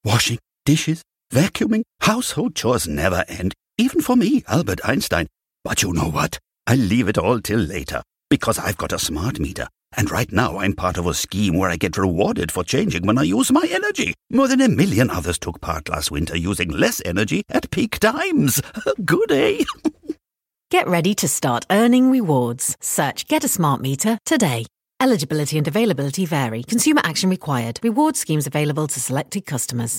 Washing, dishes, vacuuming, household chores never end. Even for me, Albert Einstein. But you know what? I leave it all till later. Because I've got a smart meter. And right now I'm part of a scheme where I get rewarded for changing when I use my energy. More than 1 million others took part last winter using less energy at peak times. Good, eh? Get ready to start earning rewards. Search Get a Smart Meter today. Eligibility and availability vary. Consumer action required. Reward schemes available to selected customers.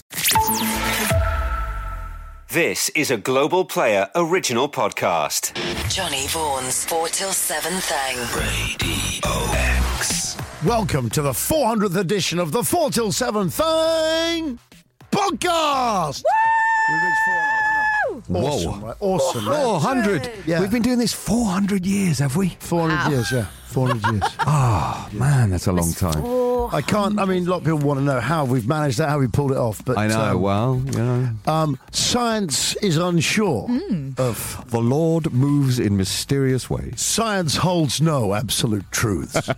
This is a Global Player original podcast. Johnny Vaughan's 4 till 7 thing. Radio X. Welcome to the 400th edition of the 4 till 7 thing podcast. Woo! We reached 400. Awesome, Whoa. right? Awesome. 400. Yeah. We've been doing this 400 years, have we? 400 years, yeah. 400 years. Oh, man, that's a long time. I mean, a lot of people want to know how we've managed that, how we pulled it off. But I know, well, you know. Science is unsure of... The Lord moves in mysterious ways. Science holds no absolute truths.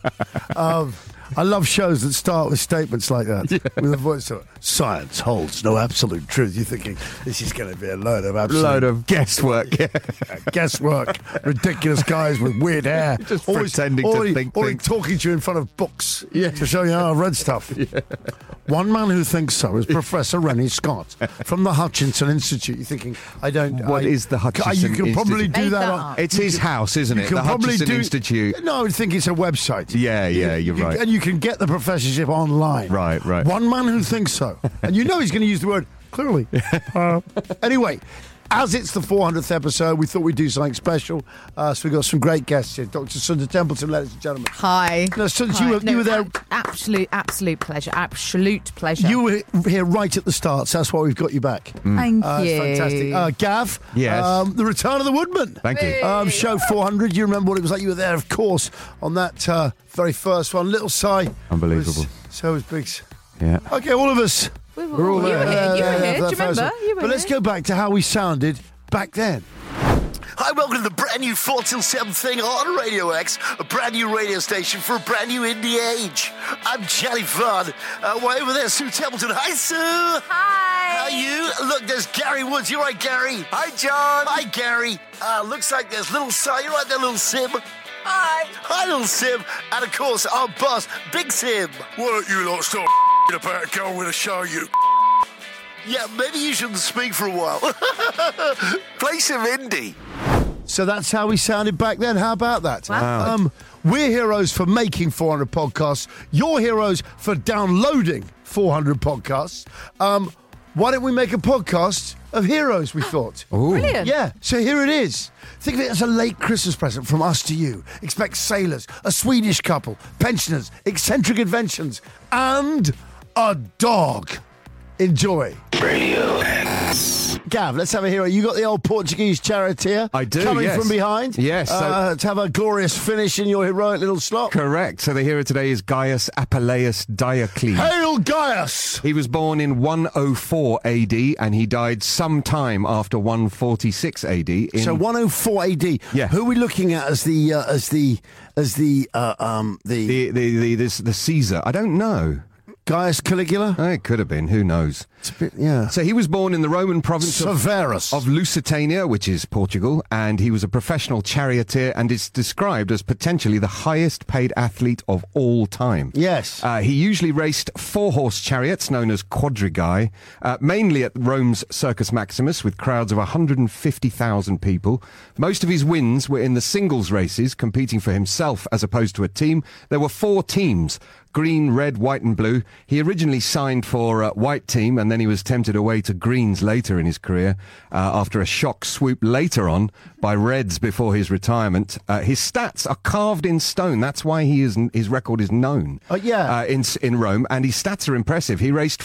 I love shows that start with statements like that. Yeah. With a voice of science holds no absolute truth. You're thinking, this is going to be a load of absolute... Load of guesswork. Guesswork. Ridiculous guys with weird hair. Just pretending to think things. Talking to you in front of books to show you how I read stuff. Yeah. One man who thinks so is Professor Rennie Scott from the Hutchinson Institute. You're thinking, What is the Hutchinson You can Institute? probably do that. It's his house, isn't it? The Hutchinson Institute. No, I think it's a website. Yeah, you're right. And you can get the professorship online. Right. One man who thinks so. And you know he's going to use the word clearly. Anyway, as it's the 400th episode, we thought we'd do something special. So we've got some great guests here. Dr. Sundar Templeton, ladies and gentlemen. Hi. No, Sundar, you were there. Absolute pleasure. Absolute pleasure. You were here right at the start, so that's why we've got you back. Thank you. It's fantastic. Gav. Yes. The Return of the Woodman. Thank you. Show 400. You remember what it was like? You were there, of course, on that very first one. Little Sigh. Unbelievable. So was Biggs. Yeah. Okay, all of us. We're all there. You were here. Do you remember? But let's go back to how we sounded back then. Hi, welcome to the brand new 4 till 7 thing on Radio X, a brand new radio station for a brand new indie age. I'm Johnny Vaughan. Way over there, Sue Templeton. Hi, Sue. Hi. How are you? Look, there's Gary Woods. You right, Gary? Hi, John. Hi, Gary. Looks like there's Little Si. You right there, Little Sim? Hi. Hi, Little Sim. And, of course, our boss, Big Sim. Why don't you lot stop about going with a show, you... Yeah, maybe you shouldn't speak for a while. Play some indie. So that's how we sounded back then. How about that? Wow. We're heroes for making 400 podcasts. You're heroes for downloading 400 podcasts. Why don't we make a podcast of heroes, we thought. Ooh. Brilliant. Yeah, so here it is. Think of it as a late Christmas present from us to you. Expect sailors, a Swedish couple, pensioners, eccentric inventions, and a dog. Enjoy. Radio X. Gav, let's have a hero. You got the old Portuguese charioteer. I do, coming yes. from behind. Yes. To have a glorious finish in your heroic little slot. Correct. So the hero today is Gaius Apuleius Diocles. Hail Gaius! He was born in 104 AD and he died sometime after 146 AD. So 104 AD. Yeah. Who are we looking at as the Caesar? I don't know. Gaius Caligula? It could have been. Who knows? It's a bit, yeah. So he was born in the Roman province Severus of Lusitania, which is Portugal, and he was a professional charioteer and is described as potentially the highest paid athlete of all time. Yes. He usually raced 4-horse chariots known as quadrigae, mainly at Rome's Circus Maximus with crowds of 150,000 people. Most of his wins were in the singles races, competing for himself as opposed to a team. There were 4 teams. Green, red, white and blue. He originally signed for white team and then he was tempted away to greens later in his career after a shock swoop later on by reds before his retirement. His stats are carved in stone. That's why his record is known in Rome, and his stats are impressive. He raced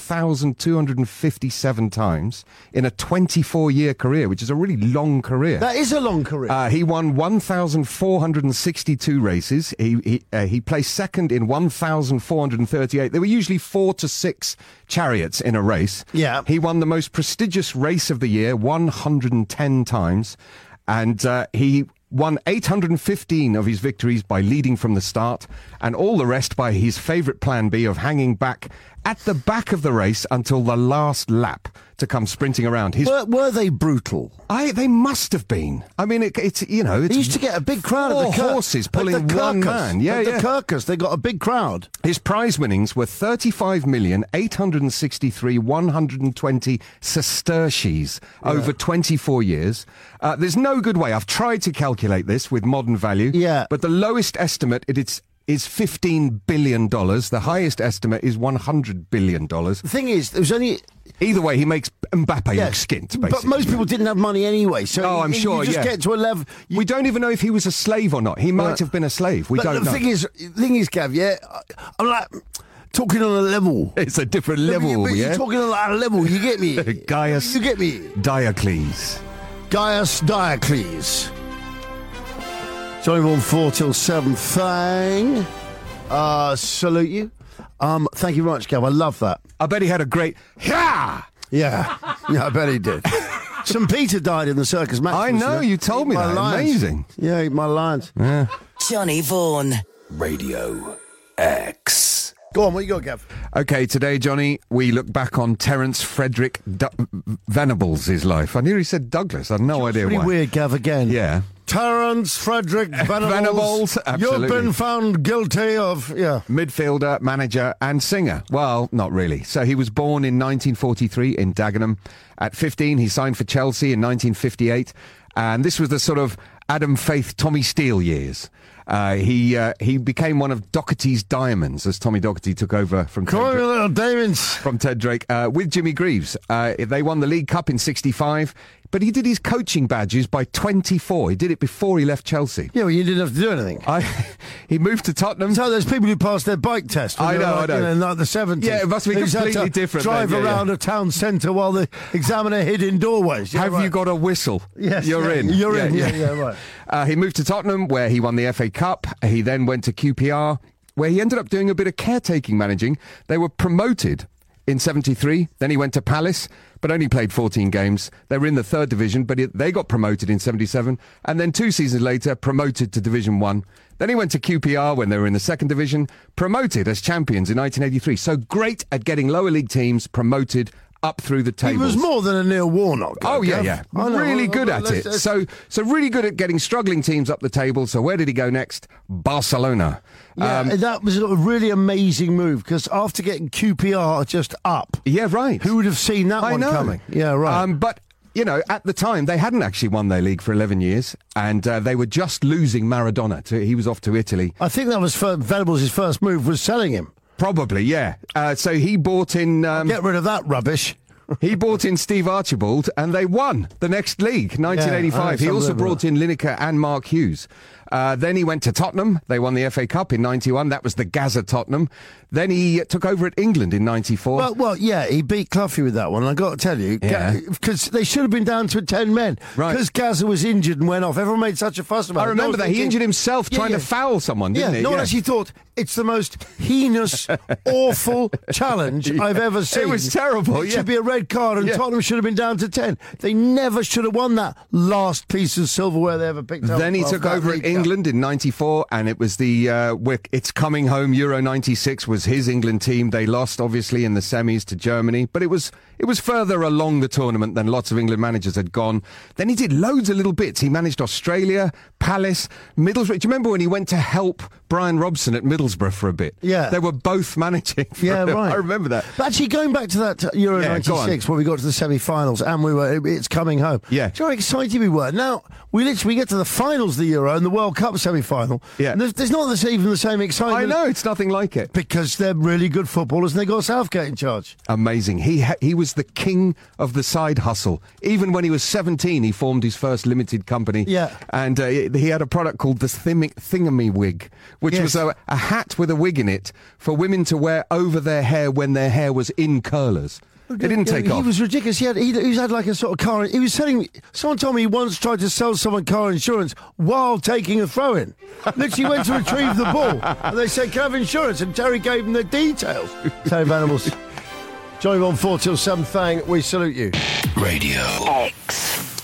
4,257 times in a 24-year career, which is a really long career. That is a long career. He won 1,462 races. He placed second in 1,438. There were usually 4 to 6 chariots in a race. Yeah. He won the most prestigious race of the year 110 times. And he won 815 of his victories by leading from the start, and all the rest by his favourite plan B of hanging back at the back of the race until the last lap to come sprinting around. Were they brutal? They must have been. I mean, it's They used to get a big crowd of the horses pulling one man. Yeah, the Kirkus, they got a big crowd. His prize winnings were 35,863,120 sesterces over 24 years. There's no good way. I've tried to calculate this with modern value. Yeah. But the lowest estimate is $15 billion. The highest estimate is $100 billion. The thing is, there was only... Either way, he makes Mbappe look skint, basically. But most people didn't have money anyway, so I'm sure, you just get to a level... We don't even know if he was a slave or not. He might have been a slave. We don't know. The thing is, Gav, I'm like... Talking on a level. It's a different level, but yeah? You're talking on a level, you get me? Gaius... You get me? Diocles. Gaius Diocles. Johnny Vaughan 4 till 7. Thang. Salute you. Thank you very much, Gav. I love that. I bet he had a great... Yeah, I bet he did. St. Peter died in the Circus Maximus. I know, you told me that. Lions. Amazing. Yeah, eat my lions. Yeah. Johnny Vaughan. Radio X. Go on, what you got, Gav? OK, today, Johnny, we look back on Terence Frederick Venables' life. I nearly said Douglas. I had no idea Pretty why. weird, Gav, again. Yeah. Terence Frederick Venables. Absolutely. You've been found guilty of, midfielder, manager and singer. Well, not really. So he was born in 1943 in Dagenham. At 15, he signed for Chelsea in 1958. And this was the sort of Adam Faith, Tommy Steele years. He became one of Doherty's diamonds as Tommy Doherty took over from Ted Drake with Jimmy Greaves. They won the League Cup in 65, but he did his coaching badges by 24. He did it before he left Chelsea. Yeah, well, you didn't have to do anything. He moved to Tottenham. So there's people who passed their bike test. I know. In like the 70s. Yeah, it must be completely different. Drive around a town centre while the examiner hid in doorways. Have you got a whistle? Yes. You're in. You're in. Yeah, right. He moved to Tottenham, where he won the FA Cup. He then went to QPR, where he ended up doing a bit of caretaking managing. They were promoted in 73. Then he went to Palace, but only played 14 games. They were in the third division, but they got promoted in 77. And then 2 seasons later, promoted to Division 1. Then he went to QPR when they were in the second division, promoted as champions in 1983. So great at getting lower league teams promoted up through the tables. He was more than a Neil Warnock. Yeah. Really good at it. So really good at getting struggling teams up the table. So where did he go next? Barcelona. Yeah, that was a really amazing move, because after getting QPR just up... Yeah, right. Who would have seen that one coming? Yeah, right. But... You know, at the time, they hadn't actually won their league for 11 years, and they were just losing Maradona. He was off to Italy. I think that was Venables' first move, was selling him. Probably, yeah. So he bought in... get rid of that rubbish. He bought in Steve Archibald, and they won the next league, 1985. He also brought in Lineker and Mark Hughes. Then he went to Tottenham. They won the FA Cup in 91. That was the Gaza Tottenham. Then he took over at England in 94. Well, he beat Cloughy with that one. I got to tell you, because they should have been down to 10 men. Right. Because Gaza was injured and went off. Everyone made such a fuss about it. I remember that. He injured himself trying to foul someone, didn't he? No one actually thought, it's the most heinous, awful challenge I've ever seen. It was terrible, It should be a red card, and Tottenham should have been down to 10. They never should have won that last piece of silverware they ever picked up. Then he took over at England in 94, and it was the It's Coming Home Euro 96 was his England team. They lost, obviously, in the semis to Germany, but it was further along the tournament than lots of England managers had gone. Then he did loads of little bits. He managed Australia, Palace, Middlesbrough. Do you remember when he went to help Brian Robson at Middlesbrough for a bit? Yeah. They were both managing. Right. I remember that. But actually, going back to that Euro 96, where we got to the semi-finals, and it's coming home. Yeah. Do you know how excited we were? Now, we get to the finals of the Euro and the World Cup semi-final. Yeah. And there's not even the same excitement. I know, it's nothing like it. Because they're really good footballers and they got Southgate in charge. Amazing. He was the king of the side hustle. Even when he was 17, he formed his first limited company. Yeah. And he had a product called the Thingamywig, which was a hat with a wig in it for women to wear over their hair when their hair was in curlers. It didn't take off. He was ridiculous. He had like a sort of car. He was selling. Someone told me he once tried to sell someone car insurance while taking a throw-in. Literally went to retrieve the ball, and they said, "Can I have insurance?" And Terry gave them the details. Terry Venables. Johnny on 4 till 7. Thang, we salute you. Radio X.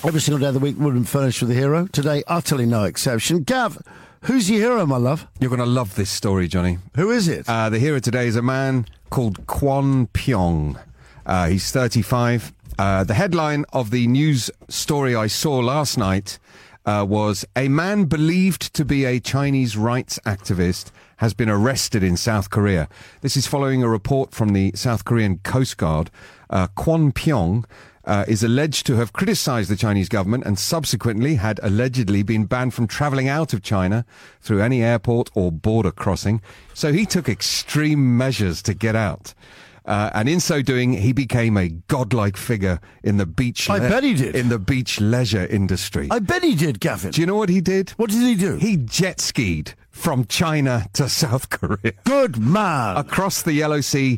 Every single day of the week, Wooden Furnished with a hero. Today, utterly no exception. Gav, who's your hero, my love? You're going to love this story, Johnny. Who is it? The hero today is a man called Kwon Pyong. He's 35. The headline of the news story I saw last night was a man believed to be a Chinese rights activist has been arrested in South Korea. This is following a report from the South Korean Coast Guard. Kwon Pyong is alleged to have criticized the Chinese government and subsequently had allegedly been banned from traveling out of China through any airport or border crossing. So he took extreme measures to get out. And in so doing, he became a godlike figure in the beach. I bet he did. In the beach leisure industry. I bet he did, Gavin. Do you know what he did? What did he do? He jet skied from China to South Korea. Good man. Across the Yellow Sea,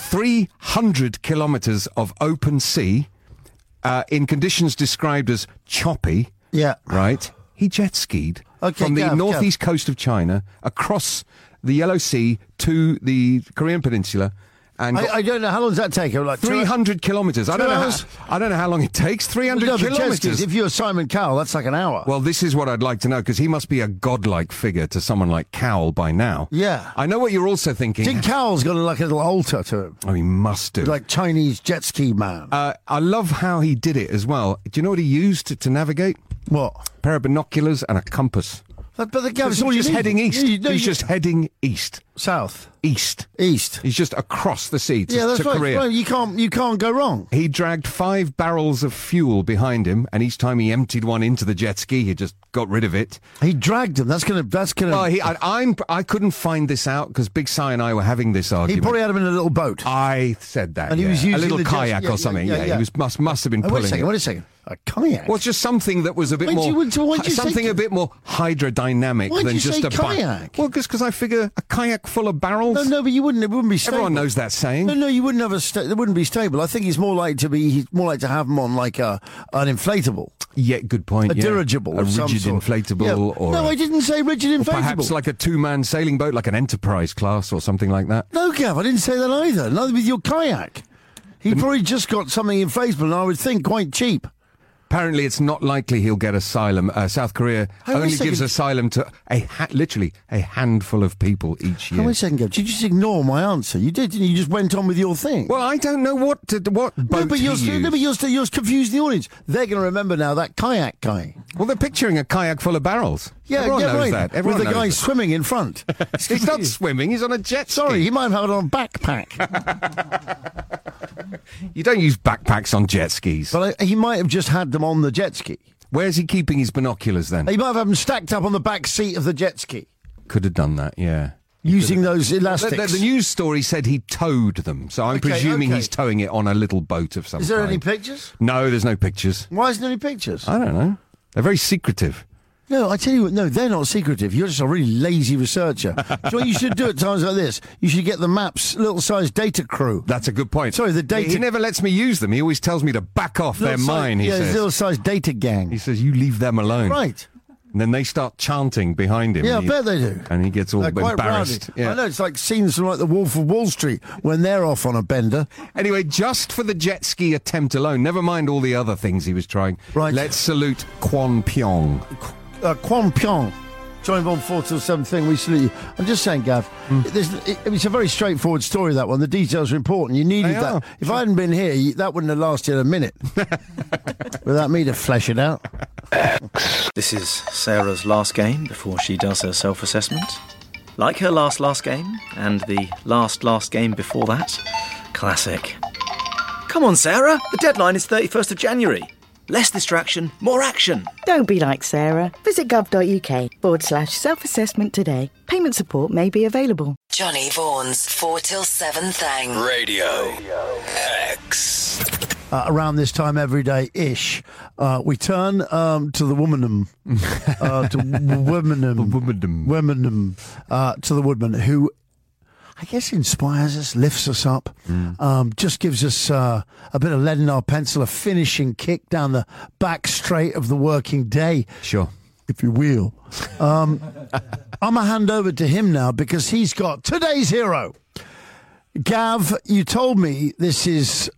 300 kilometers of open sea, in conditions described as choppy. Yeah. Right? He jet skied from the northeast coast of China across the Yellow Sea to the Korean Peninsula. And I don't know, how long does that take? Like 300 kilometres. I don't know how long it takes. 300 kilometres. If you're Simon Cowell, that's like an hour. Well, this is what I'd like to know, because he must be a godlike figure to someone like Cowell by now. Yeah. I know what you're also thinking. I think Cowell's got like a little altar to him. Oh, he must do. Like Chinese jet ski man. I love how he did it as well. Do you know what he used to navigate? What? A pair of binoculars and a compass. But the Gav's all just heading east. He's just heading east. South. East. He's just across the sea to, that's to right. Korea. Right. You can't go wrong. He dragged 5 barrels of fuel behind him, and each time he emptied one into the jet ski, he just got rid of it. He dragged them. That's gonna. Well, I couldn't find this out because Big Si and I were having this argument. He probably had him in a little boat. I said that, and he was using a little the kayak or something. He must have been pulling. Wait a second. A kayak? Well, it's just something that was a bit more... something a bit more hydrodynamic than just a kayak. Well, because I figure a kayak full of barrels... No, but it wouldn't be stable. Everyone knows that saying. No, you wouldn't have it wouldn't be stable. I think he's more like to have them on like an inflatable. Yeah, good point. A dirigible. A rigid inflatable. Yeah. Or I didn't say rigid inflatable. Or perhaps like a 2-man sailing boat, like an Enterprise class or something like that. No, Gav, I didn't say that either. Neither with your kayak. He probably just got something inflatable, and I would think quite cheap. Apparently, it's not likely he'll get asylum. South Korea only gives asylum to literally a handful of people each year. Wait a second, Gav. Did you just ignore my answer? You did, didn't you? You just went on with your thing. Well, I don't know what boat he used. No, but you're confusing the audience. They're going to remember now that kayak guy. Well, they're picturing a kayak full of barrels. Yeah, Everyone knows right. that. Everyone with the knows guy that. swimming in front. He's not swimming. He's on a jet ski. Sorry, he might have it on a backpack. You don't use backpacks on jet skis. But he might have just had them on the jet ski. Where's he keeping his binoculars then? He might have had them stacked up on the back seat of the jet ski. Could have done that, yeah. Using those elastics. The news story said he towed them, so I'm presuming he's towing it on a little boat of some kind. Is there any pictures? No, there's no pictures. Why isn't there any pictures? I don't know. They're very secretive. No, I tell you what, no, they're not secretive. You're just a really lazy researcher. Do you know what you should do at times like this? You should get the Maps little-sized data crew. That's a good point. Sorry, the data... He never lets me use them. He always tells me to back off. They're mine, he says. Little-sized data gang. He says, you leave them alone. Right. And then they start chanting behind him. Yeah, I bet they do. And he gets all embarrassed. Yeah. I know, it's like scenes from like The Wolf of Wall Street when they're off on a bender. Anyway, just for the jet ski attempt alone, never mind all the other things he was trying, let's salute Kwon Pyong. Kwon Pyong. Johnny Bond 4 till 7 thing, we salute you. I'm just saying, Gav, it's a very straightforward story, that one. The details are important. You needed that. If I hadn't been here, that wouldn't have lasted a minute without me to flesh it out. This is Sarah's last game before she does her self-assessment. Like her last game, and the last game before that. Classic. Come on, Sarah. The deadline is 31st of January. Less distraction, more action. Don't be like Sarah. Visit gov.uk/self-assessment today. Payment support may be available. Johnny Vaughan's 4 till 7 thing. Radio X. Around this time every day-ish, we turn to the womanum, to the woodman, who I guess inspires us, lifts us up, just gives us a bit of lead in our pencil, a finishing kick down the back straight of the working day. Sure. If you will. I'm going to hand over to him now because he's got today's hero. Gav, you told me this is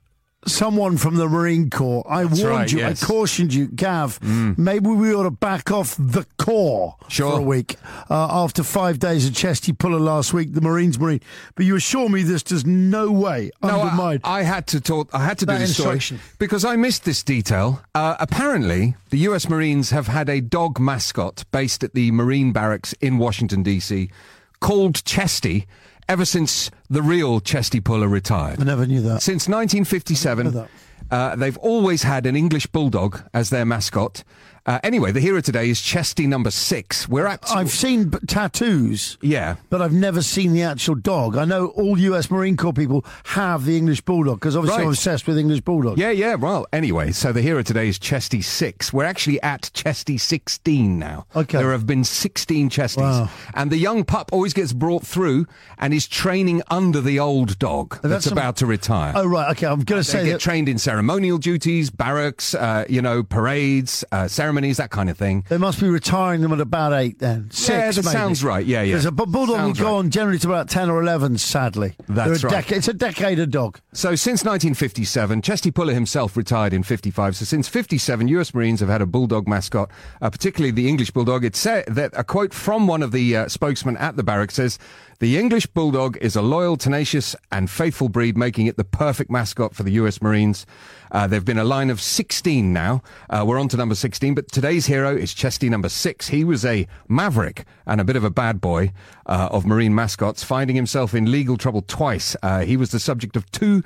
someone from the Marine Corps. I warned you, yes. I cautioned you, Gav, maybe we ought to back off the Corps for a week. After 5 days of chesty puller last week, the Marine's Marine. But you assure me this does no way undermine. I had to do this story instruction. because I missed this detail. Apparently, the U.S. Marines have had a dog mascot based at the Marine Barracks in Washington, D.C., called Chesty, ever since the real Chesty Puller retired. I never knew that. Since 1957, they've always had an English bulldog as their mascot. Anyway, the hero today is Chesty number 6. I've seen tattoos. Yeah. But I've never seen the actual dog. I know all US Marine Corps people have the English Bulldog, because obviously I'm obsessed with English Bulldogs. Yeah. Well, anyway, so the hero today is Chesty 6. We're actually at Chesty 16 now. Okay. There have been 16 Chesties. Wow. And the young pup always gets brought through and is training under the old dog that's about to retire. Oh, right. Okay, I'm going to say they get trained in ceremonial duties, barracks, parades, ceremonies, that kind of thing. They must be retiring them at about 8 then. 6, yeah, that maybe. sounds right. Yeah. Because a Bulldog will go on generally to about 10 or 11, sadly. That's right. It's a decade of dog. So since 1957, Chesty Puller himself retired in 55. So since 57, US Marines have had a Bulldog mascot, particularly the English Bulldog. It said that a quote from one of the spokesmen at the barracks says, "The English Bulldog is a loyal, tenacious and faithful breed, making it the perfect mascot for the US Marines." There have been a line of 16 now. We're on to number 16, but today's hero is Chesty number 6. He was a maverick and a bit of a bad boy of Marine mascots, finding himself in legal trouble twice. He was the subject of 2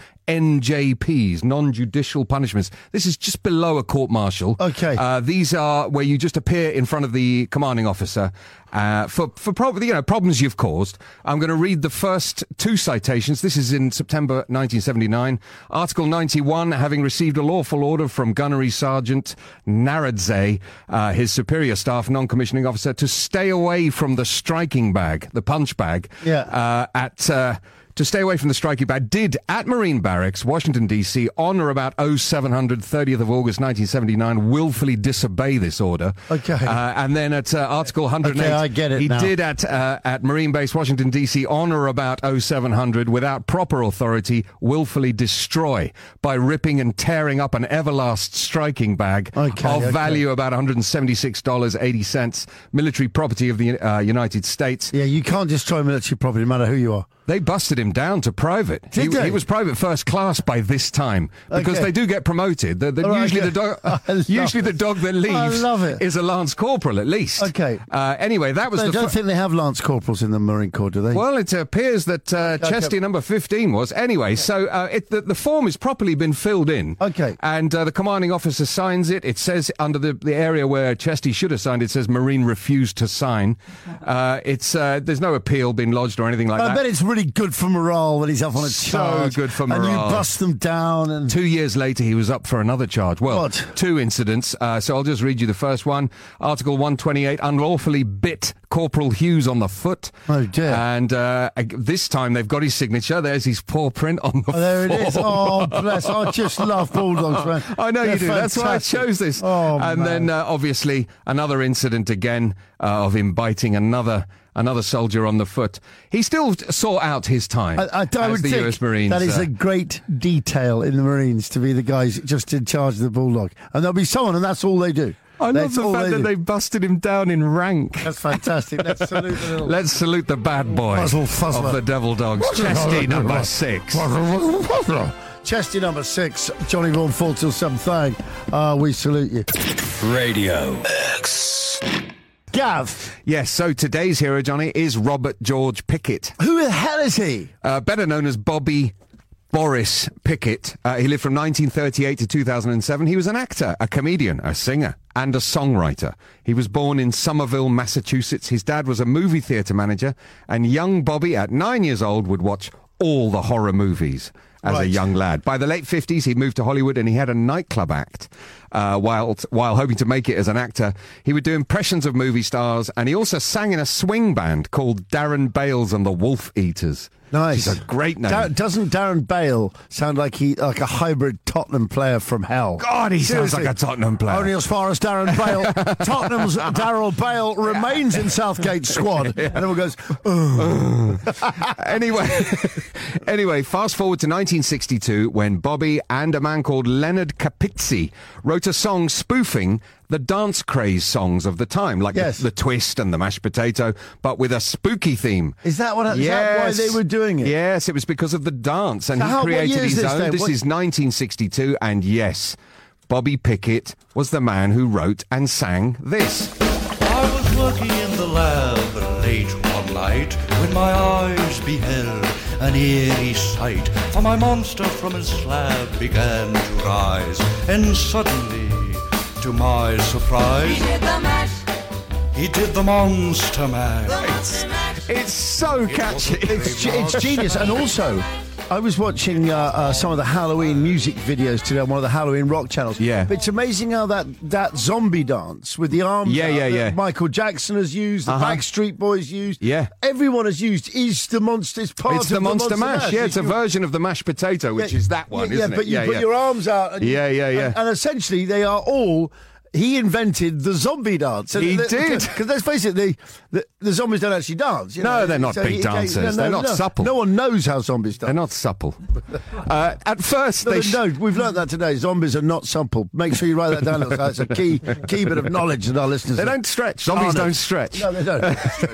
NJPs, non-judicial punishments. This is just below a court-martial. Okay. These are where you just appear in front of the commanding officer for problems you've caused. I'm going to read the first 2 citations. This is in September 1979. Article 91, having received a lawful order from Gunnery Sergeant Naradze, his superior staff non-commissioning officer, to stay away from the striking bag, the punch bag, to stay away from the striking bag, did at Marine Barracks, Washington, D.C., on or about 0700, 30th of August, 1979, willfully disobey this order. Okay. And then at Article 108, okay, I get it he now. did at Marine Base, Washington, D.C., on or about 0700, without proper authority, willfully destroy by ripping and tearing up an Everlast striking bag of value about $176.80, military property of the United States. Yeah, you can't destroy military property no matter who you are. They busted him down to private. He was private first class by this time, because they do get promoted. Usually the dog that leaves is a Lance Corporal at least. Okay. Anyway, that was I don't think they have Lance Corporals in the Marine Corps, do they? Well, it appears that Chesty number 15 was. Anyway, so the form has properly been filled in. Okay. And the commanding officer signs it. It says under the area where Chesty should have signed, it says Marine refused to sign. There's no appeal been lodged or anything like that. I bet it's really good for morale when he's up on a charge. So good for morale. And you bust them down. And 2 years later, he was up for another charge. Well, what? 2 incidents. So I'll just read you the first one. Article 128, unlawfully bit Corporal Hughes on the foot. Oh, dear. And this time they've got his signature. There's his paw print on the there form. it is. Oh, bless. I just love Bulldogs, man. I know They're you do. That's why I chose this. Oh, and man. then, obviously, another incident again of him biting another soldier on the foot. He still saw out his time I as would the think US Marines. that is a great detail in the Marines, to be the guys just in charge of the Bulldog. And there'll be someone, and that's all they do. I love the fact that they busted him down in rank. That's fantastic. Let's salute the little... Let's salute the bad boy of the Devil Dogs, Chesty number 6. Chesty number 6, Johnny Vaughan, 4 till 7 thang. We salute you. Radio X. Gav. Yes, so today's hero, Johnny, is Robert George Pickett. Who the hell is he? Better known as Bobby Boris Pickett. He lived from 1938 to 2007. He was an actor, a comedian, a singer, and a songwriter. He was born in Somerville, Massachusetts. His dad was a movie theatre manager, and young Bobby, at 9 years old, would watch all the horror movies as a young lad. By the late 50s, he moved to Hollywood and he had a nightclub act. While hoping to make it as an actor, he would do impressions of movie stars, and he also sang in a swing band called Darren Bales and the Wolf Eaters. Nice. She's a great name. Doesn't Darren Bale sound like a hybrid Tottenham player from hell? God, he sounds like a Tottenham player. Only as far as Darren Bale, Tottenham's Darryl Bale remains in Southgate's squad. And everyone goes, Anyway, fast forward to 1962 when Bobby and a man called Leonard Capizzi wrote a song spoofing the dance craze songs of the time, like the twist and the mashed potato, but with a spooky theme. Is that why they were doing it? Yes, it was because of the dance, and he created his own. This is 1962, and yes, Bobby Pickett was the man who wrote and sang this. I was working in the lab late one night when my eyes beheld an eerie sight, for my monster from his slab began to rise, and suddenly, to my surprise, he did the mash. He did the monster mash. It's so catchy. It's genius. And also, I was watching some of the Halloween music videos today on one of the Halloween rock channels. Yeah. But it's amazing how that zombie dance with the arms that Michael Jackson has used, the Backstreet Boys used. Yeah. Everyone has used is the monster. It's part It's of the Monster Mash. Yeah, it's a version of the mashed potato, which is that one, isn't it? But you put your arms out. And And essentially, they are all... He invented the zombie dance. He did. Because let's face it, the zombies don't actually dance. You know? No, they're not big dancers. They're not supple. No one knows how zombies dance. They're not supple. At first, we've learned that today. Zombies are not supple. Make sure you write that down. It's a key bit of knowledge that our listeners. They don't stretch. Zombies don't stretch. No, they don't.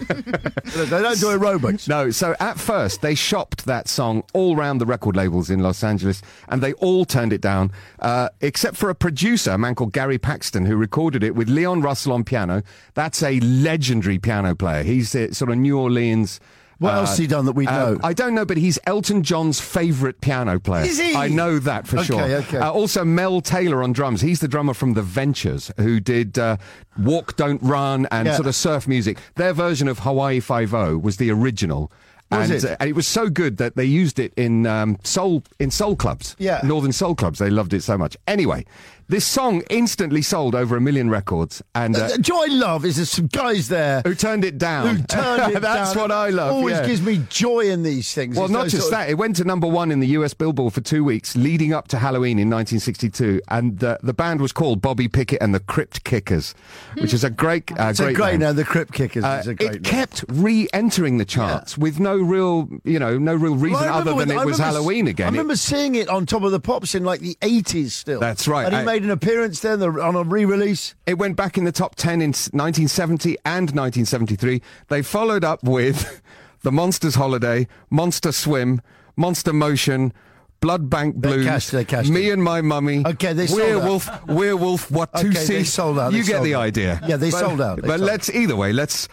They don't do aerobics. No. So at first, they shopped that song all round the record labels in Los Angeles, and they all turned it down, except for a producer, a man called Gary Paxton, who recorded it with Leon Russell on piano. That's a legendary piano player. He's sort of New Orleans. What else has he done that we know? I don't know, but he's Elton John's favourite piano player. Is he? I know that for sure. Okay. Also, Mel Taylor on drums. He's the drummer from The Ventures, who did Walk, Don't Run and sort of surf music. Their version of Hawaii Five-0 was the original. And it was so good that they used it in soul clubs. Yeah. Northern soul clubs. They loved it so much. Anyway, this song instantly sold over 1 million records. And joy I love is there's some guys there who turned it down. That's what I love. Always gives me joy in these things. Well, not just that. It went to #1 in the US Billboard for 2 weeks, leading up to Halloween in 1962. And the band was called Bobby Pickett and the Crypt Kickers, which is a great name. The Crypt Kickers is a great name. It kept re-entering the charts with no real reason other than it was Halloween again. I remember seeing it on Top of the Pops in like the 80s still. That's right. And he made an appearance there on a re-release. It went back in the top 10 in 1970 and 1973. They followed up with The Monsters Holiday, Monster Swim, Monster Motion, Blood Bank Blues, they cashed Me and My Mummy, they sold Werewolf, What to See. They sold out. You get the idea. Yeah, they sold out. But let's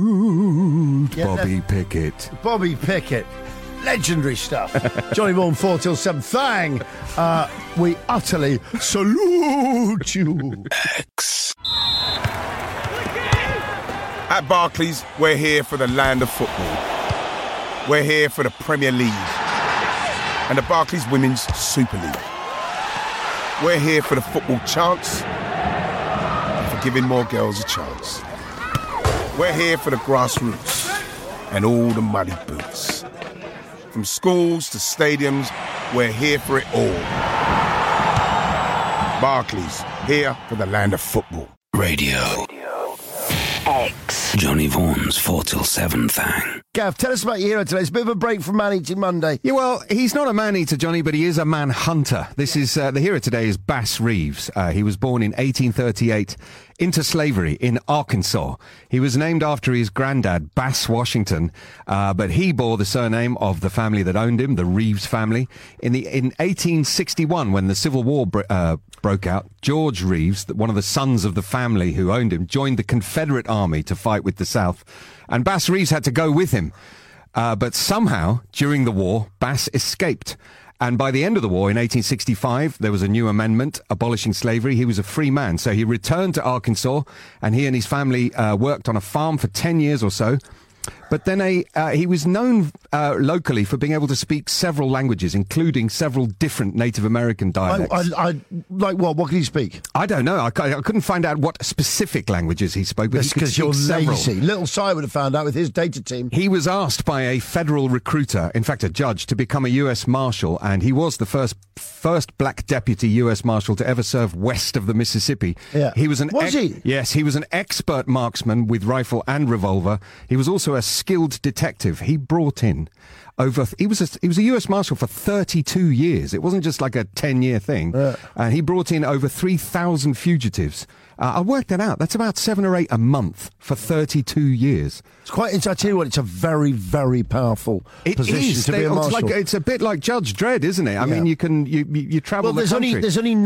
salute Bobby Pickett. Bobby Pickett. Legendary stuff. Johnny Vaughan, 4 till 7. Thang! We utterly salute you. At Barclays, we're here for the land of football. We're here for the Premier League and the Barclays Women's Super League. We're here for the football chants and for giving more girls a chance. We're here for the grassroots and all the muddy boots. From schools to stadiums, we're here for it all. Barclays, here for the land of football. Radio X. Johnny Vaughan's 4 till 7 thing. Gav, tell us about your hero today. It's a bit of a break from Man-Eating Monday. Yeah, well, he's not a man-eater, Johnny, but he is a man-hunter. This is the hero today is Bass Reeves. He was born in 1838 into slavery in Arkansas. He was named after his granddad, Bass Washington, but he bore the surname of the family that owned him, the Reeves family. In 1861, when the Civil War broke out, George Reeves, one of the sons of the family who owned him, joined the Confederate Army to fight with the South, and Bass Reeves had to go with him. But somehow, during the war, Bass escaped. And by the end of the war, in 1865, there was a new amendment abolishing slavery. He was a free man. So he returned to Arkansas, and he and his family worked on a farm for 10 years or so. But then he was known locally for being able to speak several languages, including several different Native American dialects. Like what? What can he speak? I don't know. I couldn't find out what specific languages he spoke, but That's he could because speak you're several. lazy. Little Si would have found out with his data team. He was asked by a federal recruiter, in fact a judge, to become a U.S. Marshal, and he was the first black deputy U.S. Marshal to ever serve west of the Mississippi. Yeah. He was he? Yes, he was an expert marksman with rifle and revolver. He was also a skilled detective. He brought in he was a U.S. Marshal for 32 years. It wasn't just like a 10-year thing. And he brought in over 3,000 fugitives. I worked that out. That's about 7 or 8 a month for 32 years. I tell you what, it's a very, very powerful position to be a marshal. It's a bit like Judge Dredd, isn't it? I mean, you travel the country. There's only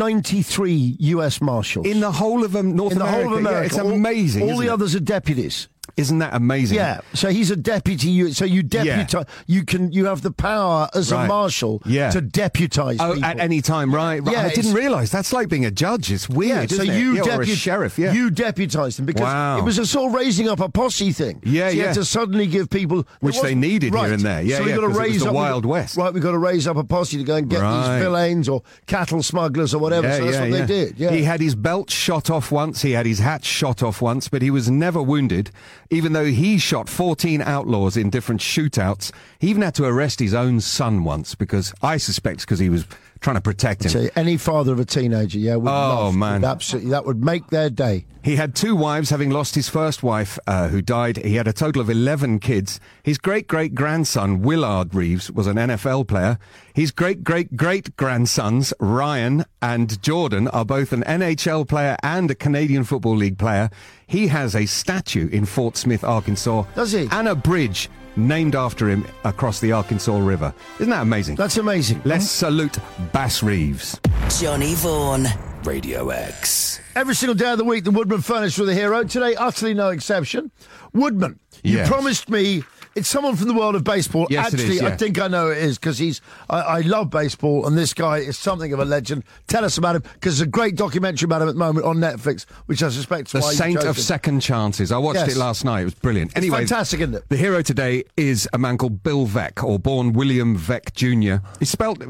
93 U.S. Marshals. In the whole of North America. In the whole of America. Yeah, it's amazing. All the others are deputies. Isn't that amazing? Yeah. So he's a deputy. So you deputize. You have the power as a marshal to deputize people at any time. Right. Yeah, I didn't realise that's like being a judge. It's weird. So isn't you it? Or a sheriff. Yeah. You deputize them because it was a sort of raising up a posse thing. Yeah. So you had to suddenly give people which they needed here and there. Yeah. So we got to raise the up Wild West. Right. We've got to raise up a posse to go and get these villains or cattle smugglers or whatever. So that's what they did. Yeah. He had his belt shot off once. He had his hat shot off once, but he was never wounded, even though he shot 14 outlaws in different shootouts. He even had to arrest his own son once because he was trying to protect him. So any father of a teenager, absolutely, that would make their day. He had 2 wives, having lost his first wife, who died. He had a total of 11 kids. His great-great-grandson, Willard Reeves, was an NFL player. His great-great-great-grandsons, Ryan and Jordan, are both an NHL player and a Canadian Football League player. He has a statue in Fort Smith, Arkansas. Does he? And a bridge named after him across the Arkansas River. Isn't that amazing? That's amazing. Let's salute Bass Reeves. Johnny Vaughan. Radio X. Every single day of the week, the Woodman furnished with a hero. Today, utterly no exception. Woodman, you promised me... It's someone from the world of baseball. Yes, actually, it is, I think I know it is because I love baseball, and this guy is something of a legend. Tell us about him because there's a great documentary about him at the moment on Netflix, which I suspect is The why Saint you chose of him. Second Chances. I watched it last night. It was brilliant. It's fantastic, isn't it? The hero today is a man called Bill Veeck, or born William Veeck Jr. It's spelled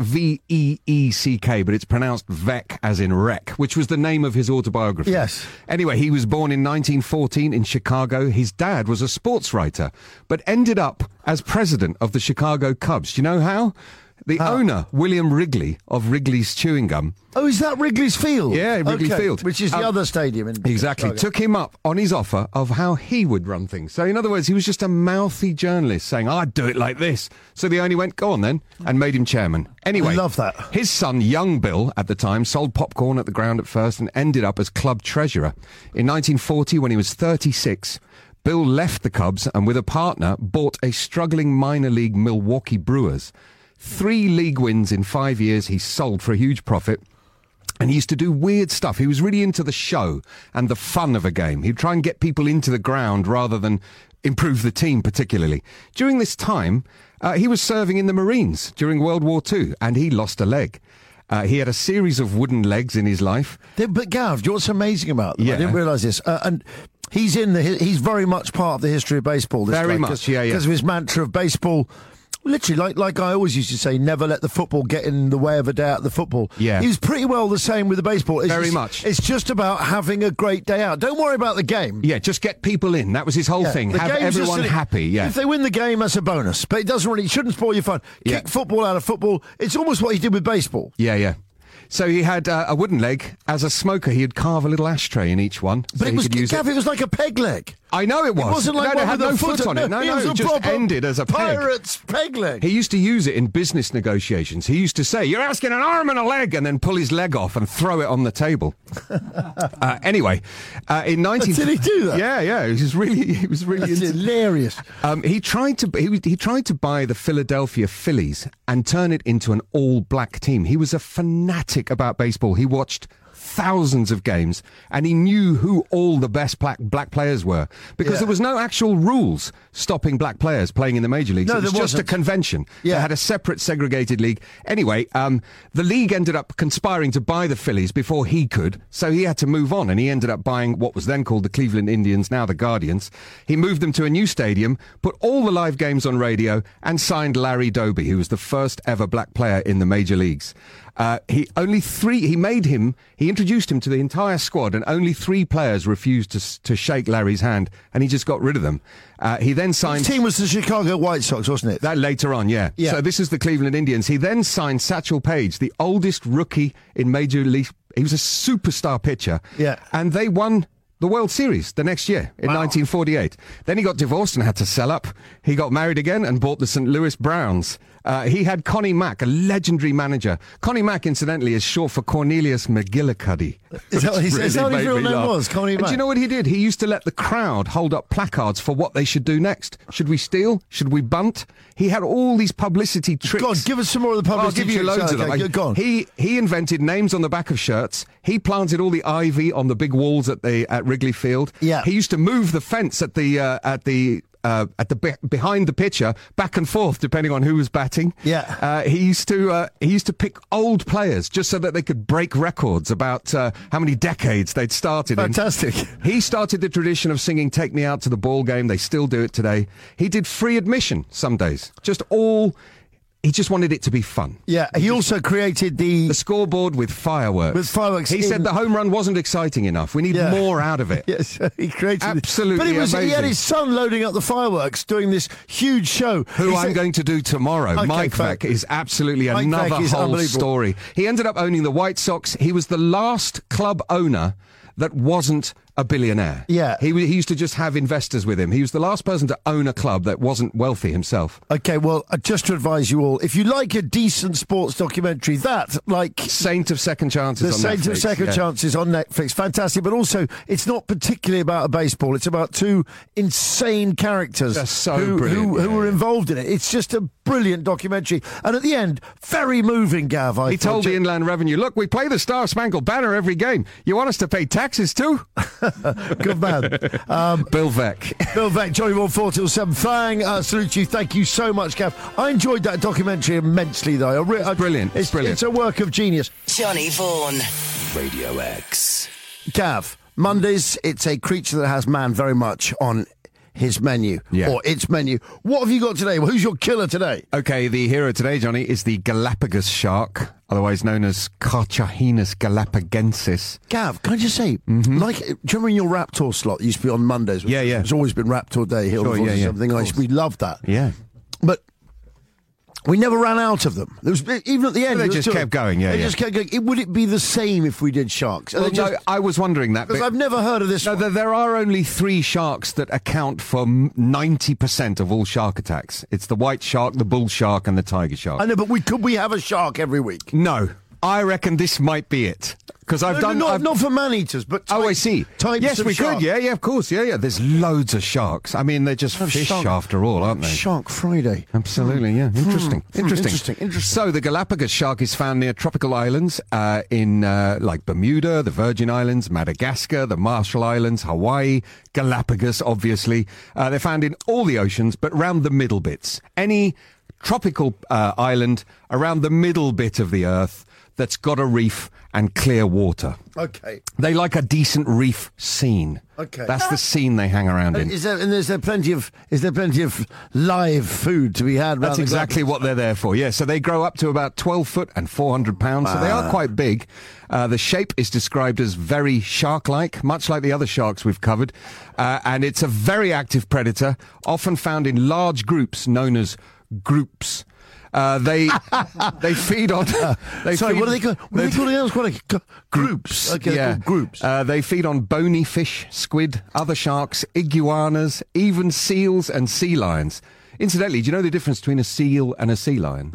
V-E-E-C-K, but it's pronounced Veeck as in wreck, which was the name of his autobiography. Yes. Anyway, he was born in 1914 in Chicago. His dad was a sports writer, but ended up as president of the Chicago Cubs. Do you know how? The owner, William Wrigley, of Wrigley's Chewing Gum. Oh, is that Wrigley's Field? Yeah, Wrigley Field. Which is the other stadium in Exactly. Chicago. Took him up on his offer of how he would run things. So, in other words, he was just a mouthy journalist saying, I'd do it like this. So the owner went, go on then, and made him chairman. Anyway, I love that. His son, young Bill, at the time, sold popcorn at the ground at first and ended up as club treasurer. In 1940, when he was 36... Bill left the Cubs and with a partner bought a struggling minor league Milwaukee Brewers. 3 league wins in 5 years. He sold for a huge profit. And he used to do weird stuff. He was really into the show and the fun of a game. He'd try and get people into the ground rather than improve the team particularly. During this time, he was serving in the Marines during World War II and he lost a leg. He had a series of wooden legs in his life. But Gav, do you know what's amazing about them? I didn't realise this. And he's he's very much part of the history of baseball. Very much, because of his mantra of baseball. Literally, like I always used to say, never let the football get in the way of a day out of the football. Yeah. He was pretty well the same with the baseball. Very much. It's just about having a great day out. Don't worry about the game. Yeah, just get people in. That was his whole thing. Have everyone happy. Yeah. If they win the game, that's a bonus. But it shouldn't spoil your fun. Kick football out of football. It's almost what he did with baseball. Yeah. So he had a wooden leg. As a smoker, he'd carve a little ashtray in each one. But it was like a peg leg. I know it was. It wasn't like it had no foot on it. No, it just ended as a peg. Pirate's peg leg. He used to use it in business negotiations. He used to say, "You're asking an arm and a leg," and then pull his leg off and throw it on the table. Anyway, in 19... Did he do that? Yeah. He was really That's hilarious. He tried to buy the Philadelphia Phillies and turn it into an all-black team. He was a fanatic about baseball. He watched thousands of games, and he knew who all the best black players were, because there was no actual rules stopping black players playing in the major leagues. No, it was there just a wasn't. convention. Yeah. They had a separate segregated league. Anyway, the league ended up conspiring to buy the Phillies before he could, so he had to move on, and he ended up buying what was then called the Cleveland Indians, now the Guardians. He moved them to a new stadium, put all the live games on radio, and signed Larry Doby, who was the first ever black player in the major leagues. He introduced him to the entire squad, and only 3 players refused to shake Larry's hand, and he just got rid of them. He then signed... His team was the Chicago White Sox, wasn't it? That later on, yeah. So this is the Cleveland Indians. He then signed Satchel Paige, the oldest rookie in Major League. He was a superstar pitcher. Yeah. And they won the World Series the next year in 1948. Then he got divorced and had to sell up. He got married again and bought the St. Louis Browns. He had Connie Mack, a legendary manager. Connie Mack, incidentally, is short for Cornelius McGillicuddy. Is that what his real name was, Connie Mack? And do you know what he did? He used to let the crowd hold up placards for what they should do next. Should we steal? Should we bunt? He had all these publicity tricks. God, give us some more of the publicity tricks. I'll give you loads of them. Go on. He invented names on the back of shirts. He planted all the ivy on the big walls at Wrigley Field. Yeah. He used to move the fence at the behind the pitcher back and forth depending on who was batting. Yeah. He used to pick old players just so that they could break records about how many decades they'd started in. Fantastic. He started the tradition of singing "Take Me Out to the Ball Game." They still do it today. He did free admission some days. He just wanted it to be fun. Yeah, he also created the scoreboard with fireworks. He said the home run wasn't exciting enough. We need more out of it. Yes, he created absolutely But amazing. He had his son loading up the fireworks, doing this huge show. Who I'm going to do tomorrow. Okay, Mike Veeck is absolutely Mike another Veeck is whole unbelievable. story. He ended up owning the White Sox. He was the last club owner that wasn't a billionaire. Yeah. He used to just have investors with him. He was the last person to own a club that wasn't wealthy himself. Okay, well, just to advise you all, if you like a decent sports documentary, Saint of Second Chances on Netflix. The Saint of Second Chances on Netflix, fantastic, but also it's not particularly about a baseball. It's about 2 insane characters who were involved in it. It's just a brilliant documentary. And at the end, very moving, Gav. He told the Inland Revenue, look, we play the Star Spangled Banner every game. You want us to pay taxes too? Good man. Bill Veeck. Bill Veeck, Johnny Vaughan, 4 till 7. Salute you. Thank you so much, Gav. I enjoyed that documentary immensely, though. It's brilliant. It's brilliant. It's a work of genius. Johnny Vaughan. Radio X. Gav, Mondays, it's a creature that has man very much on his menu, or its menu. What have you got today? Well, who's your killer today? Okay, the hero today, Johnny, is the Galapagos shark, otherwise known as Carchahinus galapagensis. Gav, can I just say, do you remember in your Raptor slot, it used to be on Mondays? Yeah. It's always been Raptor Day here or something. We loved that. Yeah. But we never ran out of them. There was, even at the end, they just kept going. They just kept going. Would it be the same if we did sharks? Well, no, I was wondering that because I've never heard of this. No, there are only 3 sharks that account for 90% of all shark attacks. It's the white shark, the bull shark, and the tiger shark. I know, but could we have a shark every week? No. I reckon this might be it. Because not for man-eaters, but I see. Types yes, of we shark. could. Yeah, of course. Yeah. There's loads of sharks. I mean, they're just fish after all, aren't they? Shark Friday. Absolutely, yeah. Interesting. So the Galapagos shark is found near tropical islands in like Bermuda, the Virgin Islands, Madagascar, the Marshall Islands, Hawaii, Galapagos, obviously. They're found in all the oceans, but around the middle bits. Any tropical island around the middle bit of the Earth that's got a reef and clear water. Okay. They like a decent reef scene. Okay. That's the scene they hang around in. Is there plenty of live food to be had? That's exactly what they're there for. Yeah. So they grow up to about 12 foot and 400 pounds. So they are quite big. The shape is described as very shark-like, much like the other sharks we've covered. And it's a very active predator, often found in large groups known as groups. They feed on. What are they called? What are they called? Groups. Okay, yeah. Groups. They feed on bony fish, squid, other sharks, iguanas, even seals and sea lions. Incidentally, do you know the difference between a seal and a sea lion?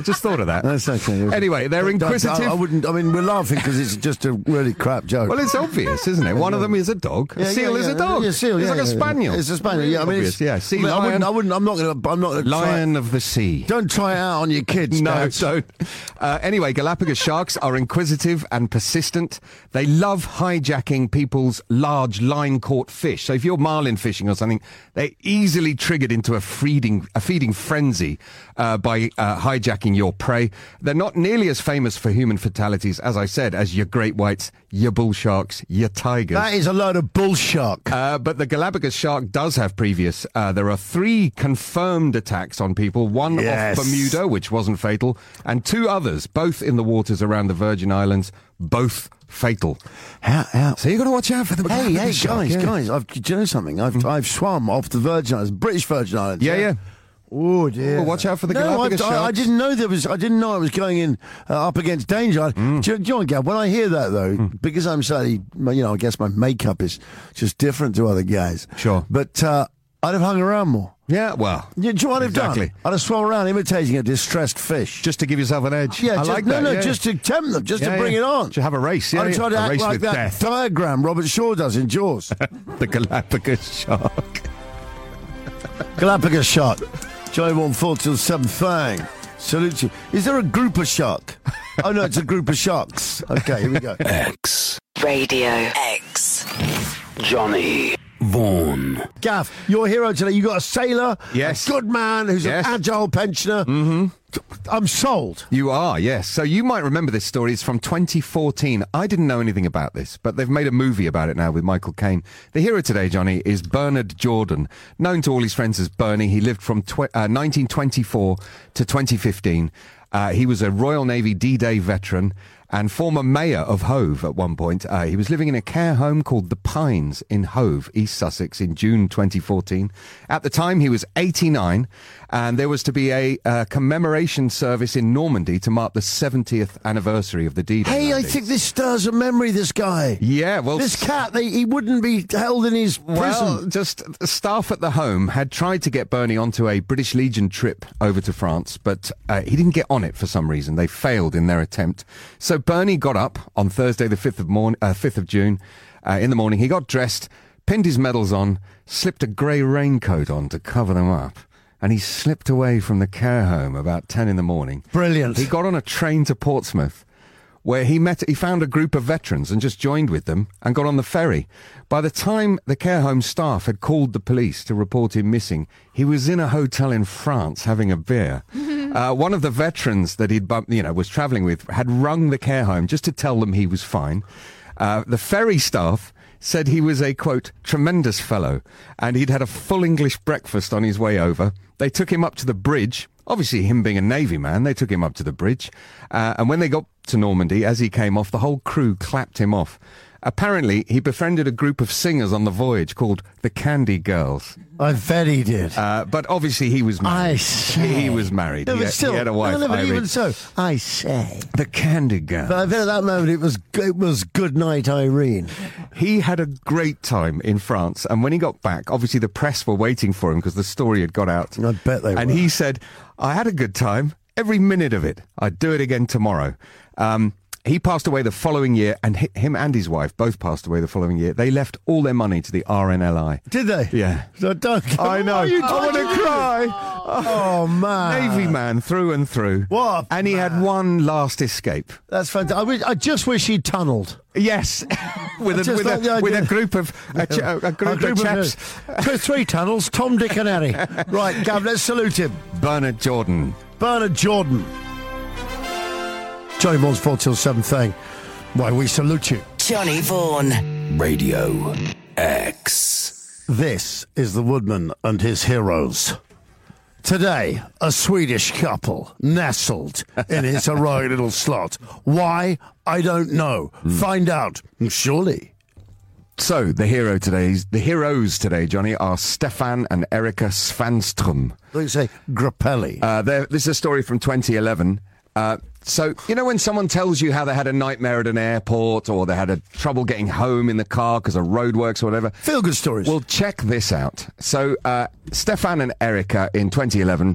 just thought of that. That's okay. Anyway, they're inquisitive. I wouldn't. I mean, we're laughing because it's just a really crap joke. Well, it's obvious, isn't it? One of them is a dog. A seal is a dog. Yeah, seal. It's yeah, like a spaniel. It's a spaniel. Yeah, I mean, obvious. Yeah, sea I lion. wouldn't. I'm not going to. Lion of the sea. Don't try it out on your kids. No, Dad. don't. Anyway, Galapagos sharks are inquisitive and persistent. They love hijacking people's large line-caught fish. So if you're marlin fishing or something, they're easily triggered into a feeding frenzy by hijacking your prey. They're not nearly as famous for human fatalities, as I said, as your great whites, your bull sharks, your tigers. That is a load of bull shark. But the Galapagos shark does have previous. There are 3 confirmed attacks on people, one off Bermuda, which wasn't fatal, and 2 others, both in the waters around the Virgin Islands, both fatal. How? So you've got to watch out for the Hey, shark. guys, do you know something? I've swum off the Virgin Islands, British Virgin Islands. Yeah. Oh dear! Well, watch out for the Galapagos sharks. I didn't know there was. I didn't know I was going in up against danger. Do you know, Gav, when I hear that though, because I'm slightly, I guess my makeup is just different to other guys. Sure, but I'd have hung around more. Yeah, well, do you know what I've done? I'd have swum around imitating a distressed fish, just to give yourself an edge. Yeah, I like that. Just to tempt them, just to bring it on. To have a race. Yeah, I'd try to act race like with that death. diagram Robert Shaw does in Jaws. The Galapagos shark. Galapagos shark. Johnny 1-4 till 7 thang. Salute you. Is there a group of shark? Oh no, it's a group of sharks. Okay, here we go. X. Radio X. Johnny Vaughan. Gav, your hero today. You got a sailor, yes, a good man who's an agile pensioner. Mm-hmm. I'm sold. You are, yes. So you might remember this story. It's from 2014. I didn't know anything about this, but they've made a movie about it now with Michael Caine. The hero today, Johnny, is Bernard Jordan, known to all his friends as Bernie. He lived from 1924 to 2015. He was a Royal Navy D-Day veteran and former mayor of Hove at one point. He was living in a care home called The Pines in Hove, East Sussex, in June 2014. At the time, he was 89, and there was to be a commemoration service in Normandy to mark the 70th anniversary of the D-Day. Hey, landing. I think this stirs a memory, this guy. Yeah, well... This cat, he wouldn't be held in his prison. Well, just staff at the home had tried to get Bernie onto a British Legion trip over to France, but he didn't get on it for some reason. They failed in their attempt. So Bernie got up on Thursday, the 5th of June, in the morning. He got dressed, pinned his medals on, slipped a grey raincoat on to cover them up, and he slipped away from the care home about 10 in the morning. Brilliant. He got on a train to Portsmouth, where he found a group of veterans and just joined with them and got on the ferry. By the time the care home staff had called the police to report him missing, he was in a hotel in France having a beer. One of the veterans that he'd was travelling with had rung the care home just to tell them he was fine. The ferry staff said he was a, quote, tremendous fellow, and he'd had a full English breakfast on his way over. They took him up to the bridge. Obviously, him being a Navy man, they took him up to the bridge. And when they got to Normandy, as he came off, the whole crew clapped him off. Apparently, he befriended a group of singers on the voyage called the Candy Girls. I bet he did. But obviously, he was married. I say. He was married. No, he had a wife, No, but Irene. even so, I say. The Candy Girls. But I bet at that moment it was good night, Irene. He had a great time in France, and when he got back, obviously the press were waiting for him because the story had got out. I bet they were. And he said, I had a good time, every minute of it. I'd do it again tomorrow. He passed away the following year, and him and his wife both passed away the following year. They left all their money to the RNLI. Did they? Yeah. So don't. I know. I want to cry. Oh, man. Navy man through and through. What? And he had one last escape. That's fantastic. I just wish he'd tunnelled. Yes, with a group of chaps. 3 tunnels, Tom, Dick and Harry. Right, Gav, let's salute him. Bernard Jordan. Bernard Jordan. Johnny Vaughan's 4 till 7 thing. Why, we salute you. Johnny Vaughan. Radio X. This is the Woodman and his heroes. Today, a Swedish couple nestled in its heroic little slot. Why? I don't know. Find out, surely. So, the heroes today, Johnny, are Stefan and Erika Svanström. They say Grappelli. This is a story from 2011. So, you know when someone tells you how they had a nightmare at an airport or they had a trouble getting home in the car because of roadworks or whatever? Feel-good stories. Well, check this out. So, Stefan and Erika in 2011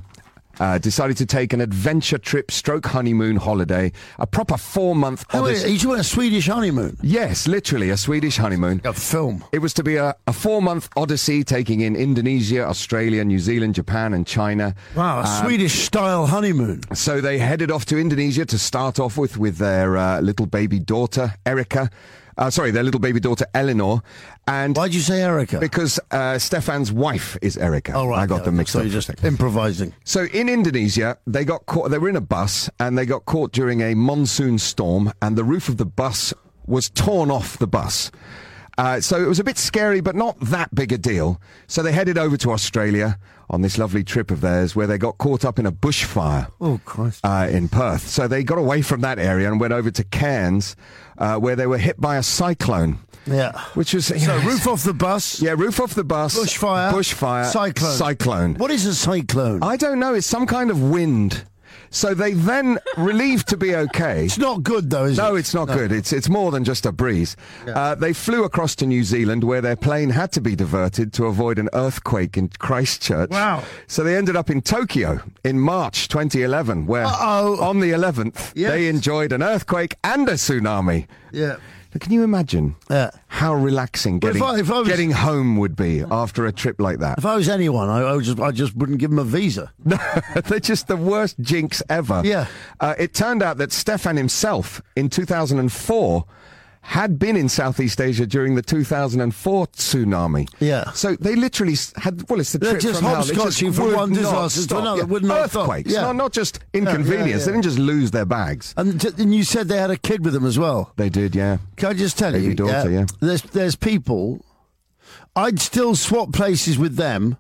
decided to take an adventure trip stroke honeymoon holiday, a proper 4-month odyssey. Are you talking a Swedish honeymoon? Yes, literally a Swedish honeymoon. A film. It was to be a 4-month odyssey taking in Indonesia, Australia, New Zealand, Japan and China. Wow, a Swedish-style honeymoon. So they headed off to Indonesia to start off with their little baby daughter, Erica. Their little baby daughter, Eleanor. And why'd you say Erica? Because Stefan's wife is Erica. Oh, right. I got them mixed up. So you're just improvising. So in Indonesia, they got caught. They were in a bus, and they got caught during a monsoon storm, and the roof of the bus was torn off the bus. So it was a bit scary, but not that big a deal. So they headed over to Australia on this lovely trip of theirs where they got caught up in a bushfire. Oh, Christ. In Perth. So they got away from that area and went over to Cairns, where they were hit by a cyclone. Yeah. Which was... roof off the bus. Yeah, roof off the bus. Bushfire. Cyclone. What is a cyclone? I don't know. It's some kind of wind. So they then, relieved to be okay... It's not good, though, is it? No, it's not good. It's more than just a breeze. Yeah. They flew across to New Zealand, where their plane had to be diverted to avoid an earthquake in Christchurch. Wow. So they ended up in Tokyo in March 2011, where on the 11th, they enjoyed an earthquake and a tsunami. Yeah. Can you imagine how relaxing getting home would be after a trip like that? If I was anyone, I just wouldn't give them a visa. No, they're just the worst jinx ever. Yeah. It turned out that Stefan himself, in 2004, had been in Southeast Asia during the 2004 tsunami. Yeah. So they literally had, it's the trip just from hell. They hopscotching from one disaster to another. Earthquakes, not just inconvenience. They didn't just lose their bags. And you said they had a kid with them as well. They did, yeah. Can I just tell you? Baby daughter, yeah. There's people... I'd still swap places with them,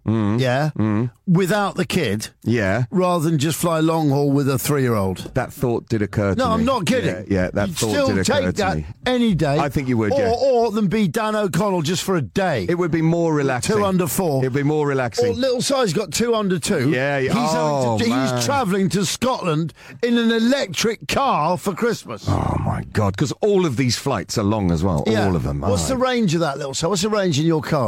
without the kid, rather than just fly long haul with a 3-year-old. That thought did occur to me. No, I'm not kidding. Yeah, that thought did occur to me. Any day. I think you would, or than be Dan O'Connell just for a day. It would be more relaxing. 2 under 4. It'd be more relaxing. Or Little Si's got 2 under 2. Yeah, he's travelling to Scotland in an electric car for Christmas. Oh my God! Because all of these flights are long as well. Yeah. All of them. What's the range of that, Little Si? What's the range in your car?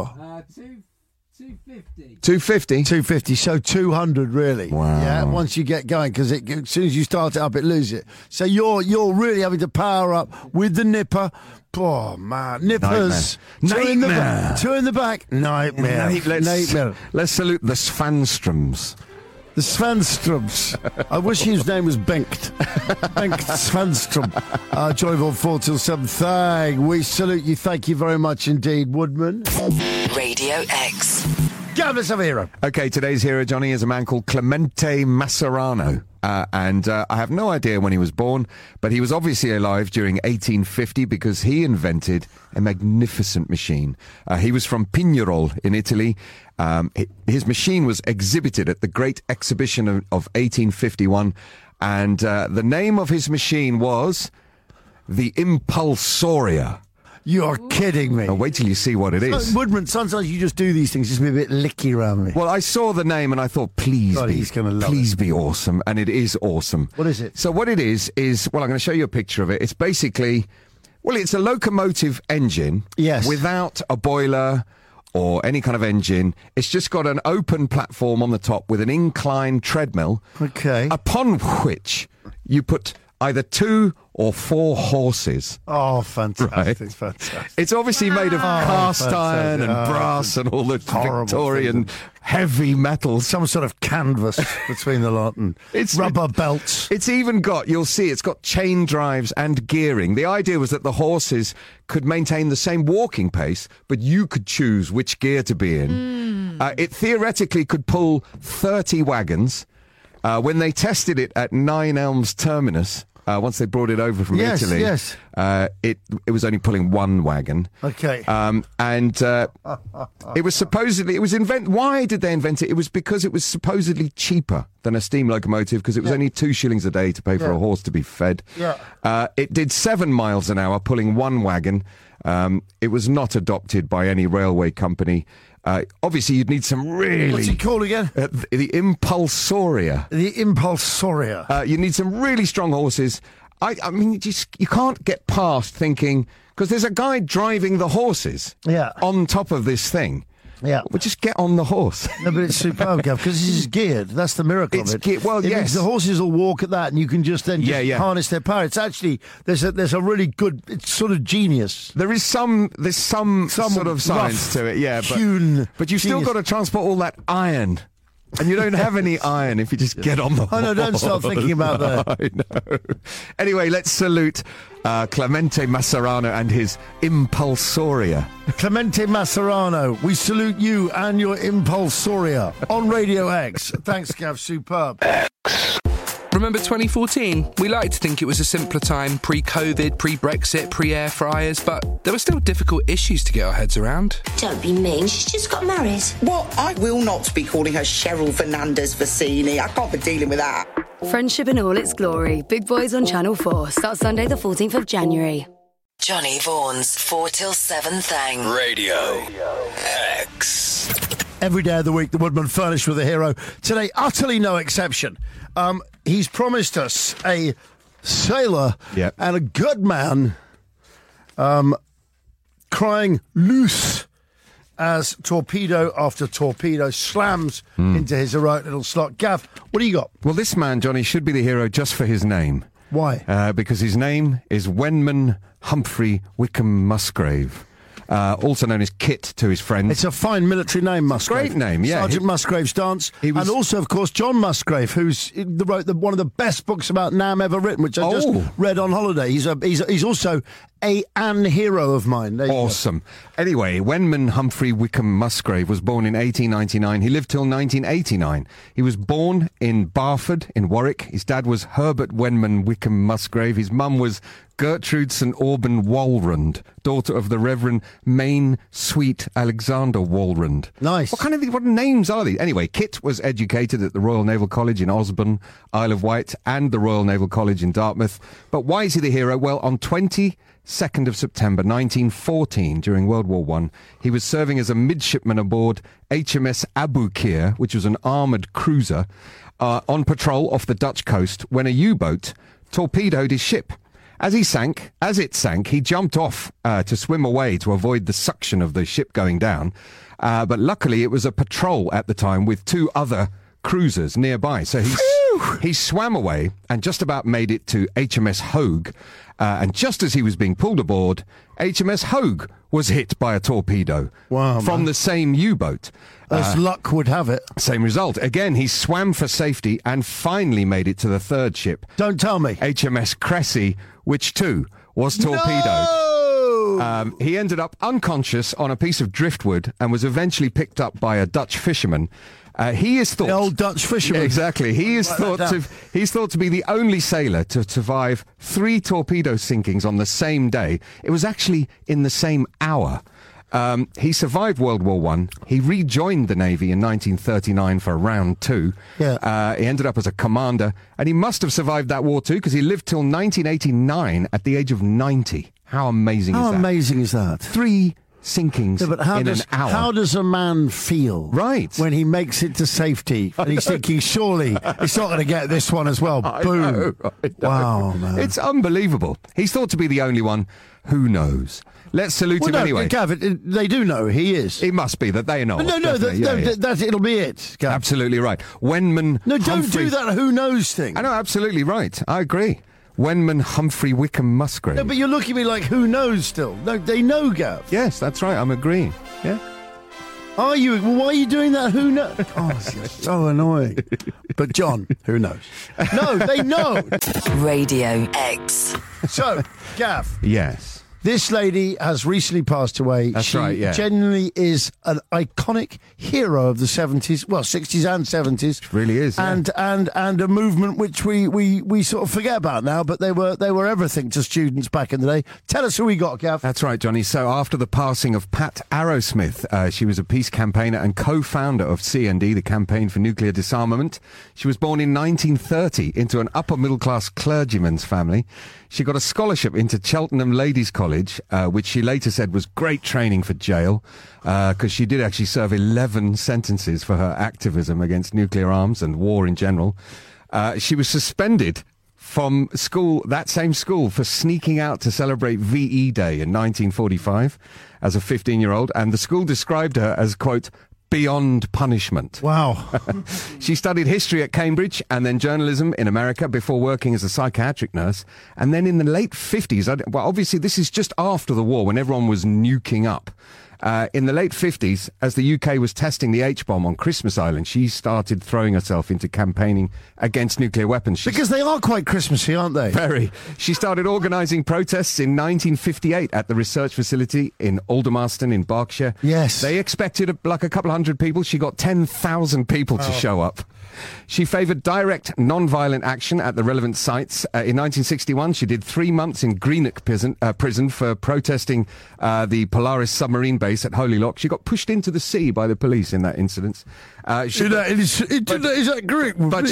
250. 250, so 200 really. Wow. Yeah, once you get going, because as soon as you start it up, it loses it. So you're really having to power up with the nipper. Oh man, nippers. Nightmare. 2 in the back. Nightmare. Let's salute the Svanstroms. The Svanstroms. I wish his name was Bengt. Bengt Svanstrom. Joyful 4 till 7. We salute you. Thank you very much indeed, Woodman. Radio X. Give us a hero. Okay, today's hero, Johnny, is a man called Clemente Mascherano. And I have no idea when he was born, but he was obviously alive during 1850 because he invented a magnificent machine. He was from Pignerol in Italy. His machine was exhibited at the Great Exhibition of 1851, and the name of his machine was the Impulsoria. You're kidding me. Now, wait till you see what it is. Woodman, sometimes you just do these things, just be a bit licky around me. Well, I saw the name and I thought, please be awesome. And it is awesome. What is it? So what it is, well, I'm going to show you a picture of it. It's basically, it's a locomotive engine. Yes. Without a boiler or any kind of engine. It's just got an open platform on the top with an inclined treadmill. Okay. Upon which you put either 2 or 4 horses. Oh, fantastic. Right? Fantastic. It's obviously made of cast iron and brass and all the Victorian heavy metals. Some sort of canvas between the lot and rubber belts. It's even got, you'll see, it's got chain drives and gearing. The idea was that the horses could maintain the same walking pace, but you could choose which gear to be in. It theoretically could pull 30 wagons. When they tested it at Nine Elms Terminus, once they brought it over from Italy, it was only pulling 1 wagon. Okay. It was supposedly, why did they invent it? It was because it was supposedly cheaper than a steam locomotive because it was only 2 shillings a day to pay for a horse to be fed. Yeah. It did 7 miles an hour pulling 1 wagon. It was not adopted by any railway company. Obviously, you'd need some really... What's it called again? The Impulsoria. The Impulsoria. You need some really strong horses. I mean, you can't get past thinking... Because there's a guy driving the horses on top of this thing. Yeah. Well, just get on the horse. No, but it's superb, Gav, because this is geared. That's the miracle of it. Well, it yes. means the horses will walk at that, and you can just then harness their power. It's actually there's a really good. It's sort of genius. There's some sort of science to it, yeah. But you've still got to transport all that iron. And you don't have any iron if you just get on the horse. Oh, no, don't start thinking about that. I know. Anyway, let's salute Clemente Macerano and his Impulsoria. Clemente Macerano, we salute you and your Impulsoria on Radio X. Thanks, Gav. Superb. Remember 2014? We like to think it was a simpler time, pre-COVID, pre-Brexit, pre-air fryers, but there were still difficult issues to get our heads around. Don't be mean, she's just got married. Well, I will not be calling her Cheryl Fernandez Vicini. I can't be dealing with that. Friendship in all its glory. Big Boys on Channel 4. Starts Sunday the 14th of January. Johnny Vaughan's 4 till 7 thing. Radio X. Every day of the week, the Woodman furnished with a hero. Today, utterly no exception. He's promised us a sailor and a good man crying loose as torpedo after torpedo slams into his heroic little slot. Gav, what do you got? Well, this man, Johnny, should be the hero just for his name. Why? Because his name is Wenman Humphrey Wickham Musgrave. Also known as Kit to his friends. It's a fine military name, Musgrave. Great name, yeah. Sergeant Musgrave's Dance. And also, of course, John Musgrave, who's wrote one of the best books about Nam ever written, which I just read on holiday. He's also an hero of mine. Awesome. Anyway, Wenman Humphrey Wickham Musgrave was born in 1899. He lived till 1989. He was born in Barford in Warwick. His dad was Herbert Wenman Wickham Musgrave. His mum was Gertrude St. Auburn Walrand, daughter of the Reverend Main Sweet Alexander Walrand. Nice. What names are these? Anyway, Kit was educated at the Royal Naval College in Osborne, Isle of Wight, and the Royal Naval College in Dartmouth. But why is he the hero? Well, on 22nd of September 1914, during World War I, he was serving as a midshipman aboard HMS Aboukir, which was an armoured cruiser, on patrol off the Dutch coast when a U-boat torpedoed his ship. As it sank, he jumped off to swim away to avoid the suction of the ship going down. But luckily, it was a patrol at the time with 2 other cruisers nearby. So he swam away and just about made it to HMS Hogue. And just as he was being pulled aboard, HMS Hogue was hit by a torpedo from the same U-boat. As luck would have it. Same result. Again, he swam for safety and finally made it to the third ship. Don't tell me. HMS Cressy, which too was torpedoed. No! He ended up unconscious on a piece of driftwood and was eventually picked up by a Dutch fisherman. He is thought... The old Dutch fisherman. Exactly. He's thought to be the only sailor to survive 3 torpedo sinkings on the same day. It was actually in the same hour. He survived World War I. He rejoined the Navy in 1939 for round 2. Yeah. He ended up as a commander, and he must have survived that war too, because he lived till 1989 at the age of 90. How amazing is that? How amazing is that? 3 sinkings in an hour. How does a man feel when he makes it to safety and he's thinking, surely it's not going to get this one as well? Boom. I know. Wow, man. It's unbelievable. He's thought to be the only one. Who knows? Let's salute him anyway. Gav, they do know he is. It must be that they know. It'll be it, Gav. Absolutely right. Wenman No, don't Humphrey... do that who knows thing. I know, absolutely right. I agree. Wenman Humphrey Wickham Musgrave. No, but you're looking at me like who knows still. No, they know, Gav. Yes, that's right. I'm agreeing. Yeah. Are you? Well, why are you doing that? Who knows? Oh, it's so annoying. But John, who knows? No, they know. Radio X. So, Gav. Yes. This lady has recently passed away. That's right, yeah. She genuinely is an iconic hero of the 70s, well, 60s and 70s. It really is, yeah. And a movement which we sort of forget about now, but they were everything to students back in the day. Tell us who we got, Gav. That's right, Johnny. So after the passing of Pat Arrowsmith, she was a peace campaigner and co-founder of CND, the Campaign for Nuclear Disarmament. She was born in 1930 into an upper-middle-class clergyman's family. She got a scholarship into Cheltenham Ladies' College, which she later said was great training for jail, because she did actually serve 11 sentences for her activism against nuclear arms and war in general. She was suspended from school, that same school, for sneaking out to celebrate VE Day in 1945 as a 15-year-old, and the school described her as, quote, beyond punishment. Wow. She studied history at Cambridge and then journalism in America before working as a psychiatric nurse. And then in the late 50s, well, obviously this is just after the war when everyone was nuking up. In the late 50s, as the UK was testing the H-bomb on Christmas Island, she started throwing herself into campaigning against nuclear weapons. Because they are quite Christmassy, aren't they? Very. She started organising protests in 1958 at the research facility in Aldermaston in Berkshire. Yes. They expected like a couple hundred people. She got 10,000 people to show up. She favoured direct, non-violent action at the relevant sites. In 1961, she did 3 months in Greenock prison for protesting the Polaris submarine base at Holy Loch. She got pushed into the sea by the police in that incident. Is that correct? But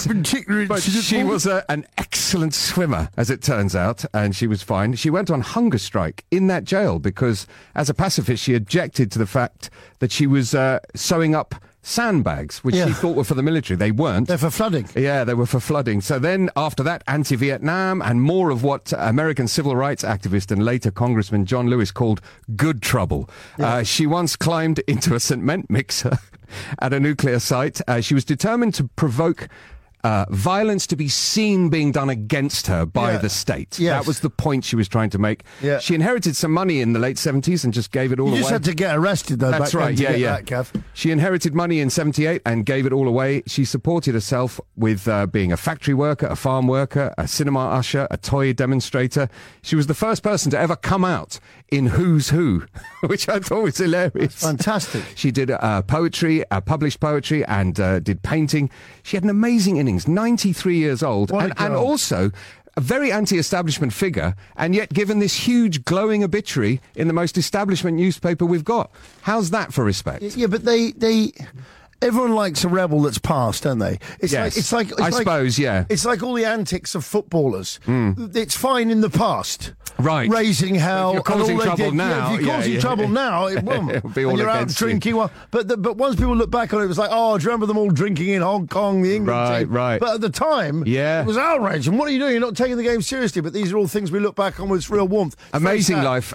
she was an excellent swimmer, as it turns out, and she was fine. She went on hunger strike in that jail because, as a pacifist, she objected to the fact that she was sewing up sandbags, which she thought were for the military. They weren't. They're for flooding. Yeah, they were for flooding. So then, after that, anti-Vietnam and more of what American civil rights activist and later Congressman John Lewis called good trouble. Yeah. She once climbed into a cement mixer at a nuclear site. She was determined to provoke violence to be seen being done against her by the state. Yes. That was the point she was trying to make. Yeah. She inherited some money in the late 70s and just gave it all away. You just had to get arrested, though. That's back right, then to yeah. get that, Kev. She inherited money in 78 and gave it all away. She supported herself with being a factory worker, a farm worker, a cinema usher, a toy demonstrator. She was the first person to ever come out in Who's Who, which I thought was hilarious. That's fantastic. She did poetry, published poetry, and did painting. She had an amazing innings, 93 years old, and also a very anti-establishment figure, and yet given this huge glowing obituary in the most establishment newspaper we've got. How's that for respect? Yeah, but everyone likes a rebel that's past, don't they? It's like I suppose, yeah. It's like all the antics of footballers. It's fine in the past. Right. Raising hell. If you're causing trouble now. If you're causing trouble now, it won't. It'll be all and you're out against drinking. you. Well, but once people look back on it, it was like, oh, do you remember them all drinking in Hong Kong, the England team? Right. But at the time, it was outrage. And what are you doing? You're not taking the game seriously. But these are all things we look back on with real warmth. It's amazing life.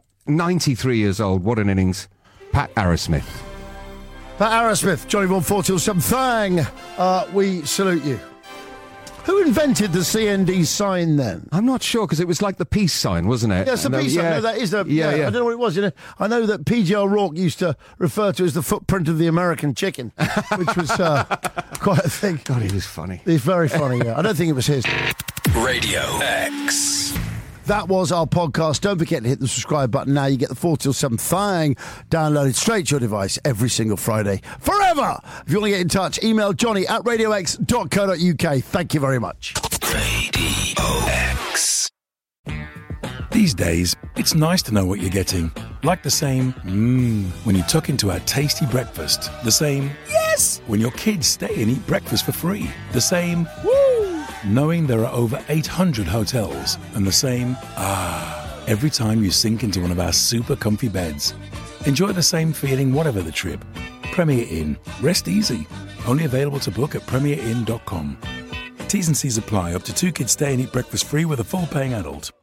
93 years old. What an innings. Pat Arrowsmith. Pat Arrowsmith, Johnny Vaughan, 4 till 7. Thang, we salute you. Who invented the CND sign then? I'm not sure, because it was like the peace sign, wasn't it? Yes, the peace sign. No, that is I don't know what it was. You know, I know that P.G. O'Rourke used to refer to it as the footprint of the American chicken, which was quite a thing. God, he was funny. He's very funny, yeah. I don't think it was his. Radio X. That was our podcast. Don't forget to hit the subscribe button now. You get the 4 till 7 Thang downloaded straight to your device every single Friday. Forever! If you want to get in touch, email johnny@radiox.co.uk. Thank you very much. Radio X. These days, it's nice to know what you're getting. Like the same when you tuck into our tasty breakfast. The same yes when your kids stay and eat breakfast for free. The same woo knowing there are over 800 hotels. And the same every time you sink into one of our super comfy beds. Enjoy the same feeling whatever the trip. Premier Inn. Rest easy. Only available to book at premierinn.com. T's and C's apply. Up to 2 kids stay and eat breakfast free with a full paying adult.